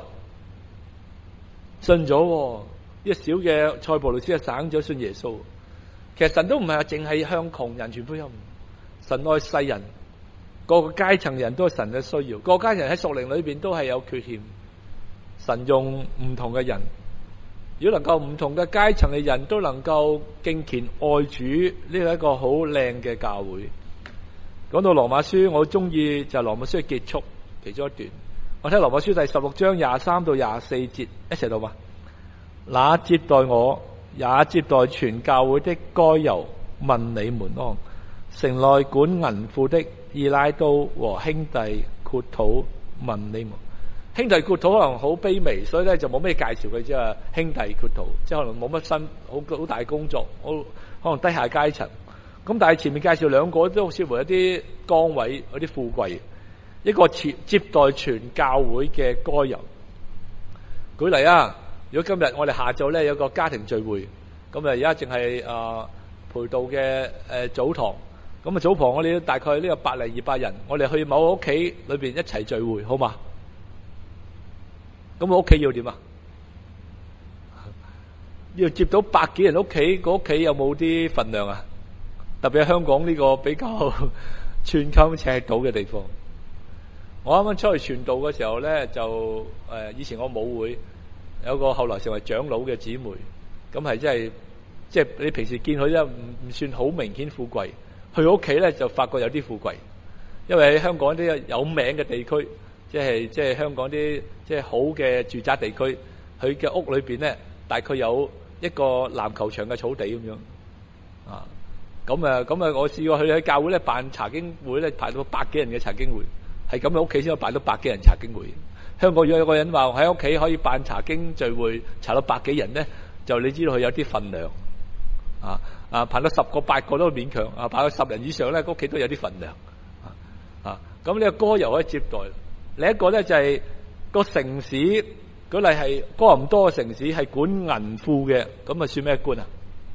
S1: 信咗，呢個小嘅塞浦路斯嘅省長信耶穌。其實神都唔係淨係向窮人傳福音，神愛世人。各個階層人都係神嘅需要，各個階層喺屬靈裏邊都係有缺陷。神用唔同嘅人，如果能夠唔同嘅階層嘅人都能夠敬虔愛主，呢個係一個好靚嘅教會。講到羅馬書，我中意就係羅馬書嘅結束其中一段。我睇羅馬書第十六章廿三到廿四節，一齊讀嘛。那接待我，也接待全教會的該猶問你們安。城內管銀庫的以拉都和兄弟括土問你們。兄弟括土可能好卑微，所以咧就冇咩介紹佢，即係兄弟括土，即係可能冇乜新好好大工作，好可能低下階層。咁但係前面介紹兩個都似乎一啲崗位，有啲富貴。一個接接待全教會嘅該猶。舉例啊，如果今日我哋下晝咧有個家庭聚會，咁啊而家淨係啊培道嘅誒早堂。咁啊，早堂我哋大概呢個百零二百人，我哋去某個屋企裏邊一齊聚會，好嘛？咁我屋企要點啊？要接到百幾人屋企，個屋企有冇啲份量啊？特別係香港呢個比較寸金尺土嘅地方。我啱啱出去傳道嘅時候咧，就誒以前我母會有個後來成為長老嘅姊妹，咁係真係即係你平時見佢咧，唔唔算好明顯富貴。去屋企咧就發覺有啲富貴，因為喺香港啲有名嘅地區，即係即係香港啲即係好嘅住宅地區，佢嘅屋裏邊咧大概有一個籃球場嘅草地咁樣啊。咁啊咁啊，我試過去喺教會咧辦查經會咧，排到百幾人嘅查經會，係咁嘅屋企先可以辦到百幾人查經會。香港如果有個人話喺屋企可以辦查經聚會，查到百幾人咧，就你知道佢有啲份量啊。啊，排到十個八個都勉強，啊，排到十人以上咧，屋企都有啲份量。啊，咁呢個該猶可以接待。另一個咧就係、是、個城市，舉例係哥林多嘅城市係管銀庫嘅，咁啊算咩官啊？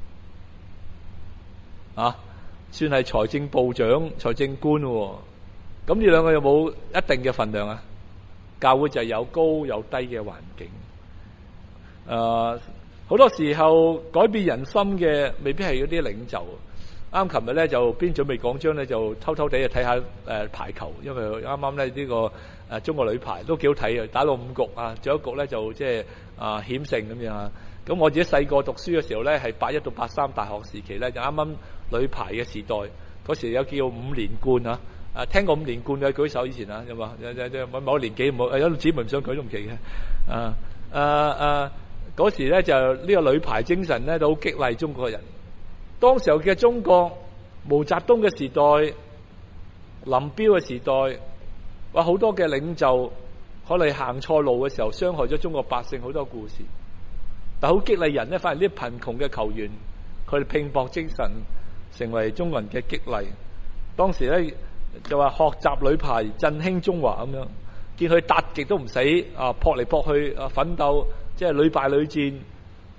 S1: 啊，算係財政部長、財政官喎。咁呢兩個有冇一定嘅份量啊？教會就係有高有低嘅環境。誒、啊。好多時候改變人心嘅未必係嗰啲領袖。啱琴日咧就邊準備講章咧，就偷偷地去睇下誒排球，因為啱啱咧呢個誒中國女排都幾好睇啊，打到五局啊，最後一局咧就即係啊險勝咁樣啊。咁我自己細個讀書嘅時候咧，係八一到八三大學時期咧，就啱啱女排嘅時代，嗰時有叫五連冠啊。啊，聽過五連冠嘅舉手以前啊，有冇？有有有某個年紀冇？有姊妹唔想舉都唔奇嘅。啊啊啊！嗰時咧就呢個女排精神咧都好激勵中國人。當時候嘅中國，毛澤東嘅時代、林彪嘅時代，話好多嘅領袖可能行錯路嘅時候，傷害咗中國百姓好多故事。但好激勵人咧，反而啲貧窮嘅球員，佢哋拼搏精神成為中國人嘅激勵。當時咧就話學習女排振興中華咁樣，見佢達極都唔死啊，撲嚟撲去啊，奮鬥。即係屢敗屢戰，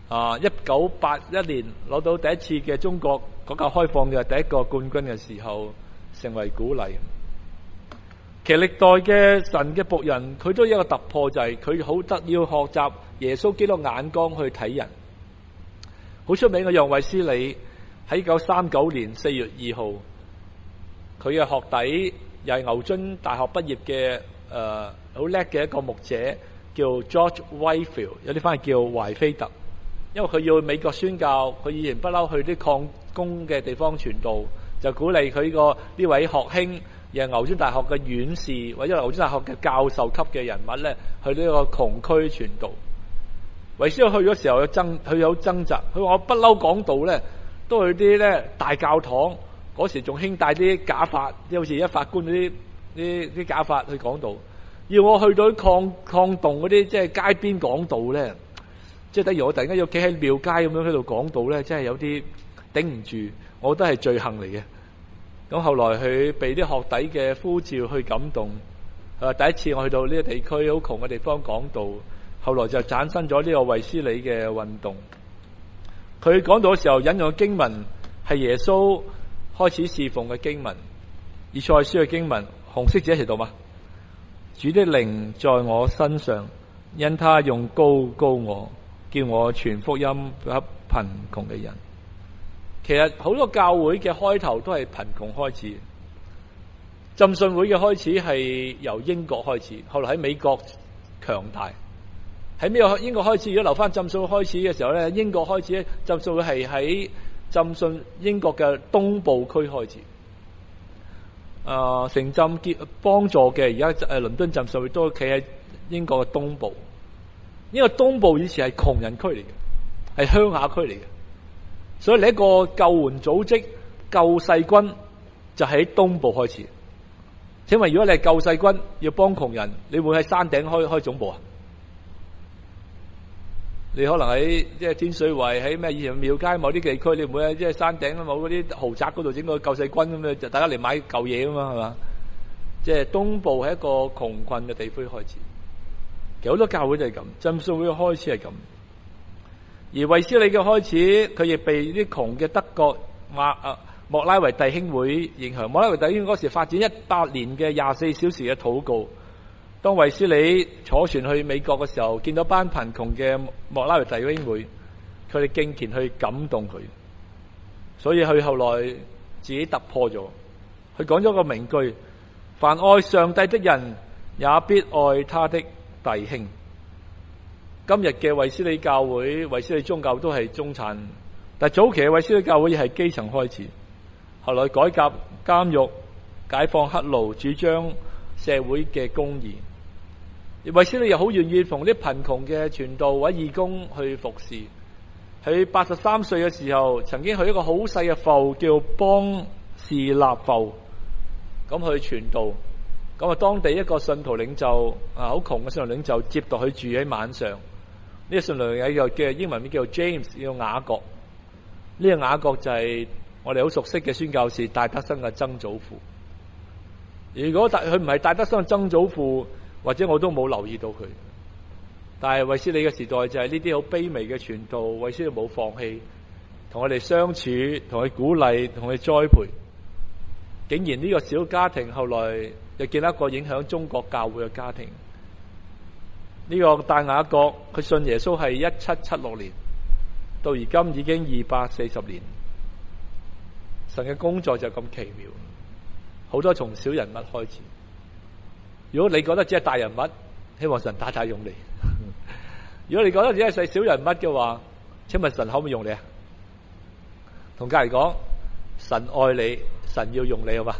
S1: 啊，一九八一年攞到第一次嘅中國改革開放嘅第一個冠軍嘅時候，成為鼓勵。其實歷代嘅神嘅僕人，佢都有一個突破，就係佢好得要學習耶穌基督眼光去睇人。好出名嘅楊衛斯理喺一九三九年四月二號，佢嘅學弟又係牛津大學畢業嘅誒好叻嘅一個牧者，叫 George Whitefield， 有啲翻譯叫懷菲特。因為佢要去美國宣教，佢以前不嬲去啲礦工嘅地方傳道，就鼓勵佢個呢位學兄，又係牛津大學嘅院士或者牛津大學嘅教授級嘅人物咧，去呢個窮區傳道。維斯去嗰時候有爭，佢有掙扎。佢話我不嬲講道咧，都去啲咧大教堂，嗰時仲興戴啲假髮，即係好似而家法官嗰啲啲啲假髮去講道。要我去到啲礦礦洞嗰啲，即係街邊講道咧。即係等於我突然間要企喺廟街咁樣喺度講道咧，真係有啲頂唔住，我覺得係罪行嚟嘅。咁後來佢被啲學弟嘅呼召去感動，佢話第一次我去到呢個地區好窮嘅地方講道，後來就產生咗呢個衛斯理嘅運動。佢講道嘅時候引用嘅經文係耶穌開始侍奉嘅經文，以賽亞書嘅經文，紅色字一齊讀嘛？主的靈在我身上，因他用膏膏我，叫我傳福音給貧窮嘅人。其實好多教會嘅開頭都係貧窮開始，浸信會嘅開始係由英國開始，後來喺美國強大。喺咩英國開始？如果留翻浸信會開始嘅時候咧，英國開始咧，浸信會係喺浸信英國嘅東部區開始。啊、呃，城浸結幫助嘅而家誒倫敦浸信會都企喺英國嘅東部。因為東部以前係窮人區嚟嘅，係鄉下區嚟嘅，所以你一個救援組織救世軍就喺東部開始。請問如果你係救世軍要幫窮人，你會喺山頂開開總部啊？你可能喺即係天水圍，喺咩以前廟街某啲地區，你唔會喺即係山頂某嗰啲豪宅嗰度整個救世軍咁樣，就大家嚟買舊嘢啊嘛，係嘛？即係東部係一個窮困嘅地區開始。其實好多教會都係咁，浸信會嘅開始係咁。而衛斯理嘅開始，佢亦被啲窮嘅德國馬啊莫拉維弟兄會影響。莫拉維弟兄嗰時發展一百年嘅廿四小時嘅禱告。當衛斯理坐船去美國嘅時候，見到班貧窮嘅莫拉維弟兄會，佢哋敬虔去感動佢，所以佢後來自己突破咗。佢講咗個名句：凡愛上帝的人，也必愛他的弟兄。今日嘅衛斯理教會、衛斯理宗教都係中產，但早期嘅衛斯理教會亦係基層開始，後來改革監獄、解放黑奴，主張社會嘅公義。衛斯理又好願意同啲貧窮嘅傳道或者義工去服侍。佢八十三歲嘅時候，曾經去一個好細嘅埠叫邦士納埠，咁去傳道。咁啊，當地一個信徒領袖啊，好窮嘅信徒領袖接待佢住喺晚上。呢、這個信徒領袖又叫英文名叫 James， 叫雅各。呢、這個雅各就係我哋好熟悉嘅宣教士戴德生嘅曾祖父。如果佢唔係戴德生嘅曾祖父，或者我都冇留意到佢。但係衛斯理嘅時代就係呢啲好卑微嘅傳道，衛斯理冇放棄，同我哋相處，同佢鼓勵，同佢栽培。竟然呢個小家庭後來又見到一個影響中國教會嘅家庭。呢、這個戴雅各佢信耶穌係一七七六年，到而今已經二百四十年。神嘅工作就咁奇妙，好多從小人物開始。如果你覺得只係大人物，希望神大大用你；如果你覺得只係細小人物嘅話，請問神可唔可以用你啊？同隔籬講，神愛你，神要用你，好嘛？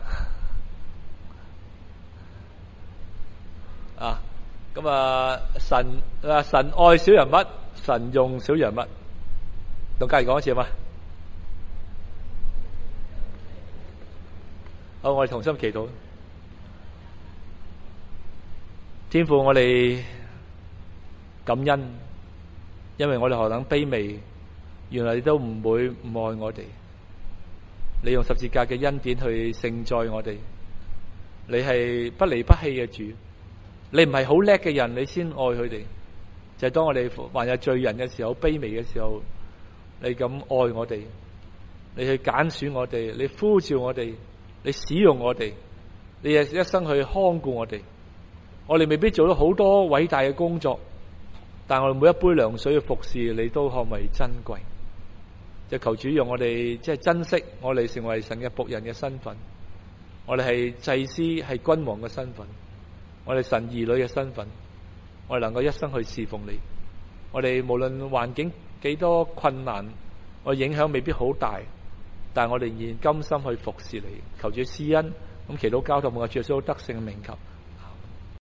S1: 啊，咁啊，神啊，神愛小人物，神用小人物。同隔籬講一次嘛？好，我哋同心祈禱。天父，我哋感恩，因為我哋何等卑微，原來你都唔會唔愛我哋。你用十字架嘅恩典去盛載我哋，你係不離不棄嘅主。你唔係好叻嘅人，你先愛佢哋。 就係當我哋還有罪人嘅時候、卑微嘅時候，你咁愛我哋，你去揀選我哋，你呼召我哋，你使用我哋，你一生去看顧我哋。我哋未必做到好多偉大嘅工作，但我哋每一杯涼水嘅服侍，你都看為珍貴。就求主讓我哋即係珍惜我哋成為神嘅僕人嘅身份，我哋係祭司、係君王嘅身份，我哋神兒女嘅身份，我哋能夠一生去侍奉你。我哋無論環境幾多困難，我影響未必好大，但係我哋仍然甘心去服侍你。求主施恩，咁祈禱交託，奉主耶穌得勝嘅名求。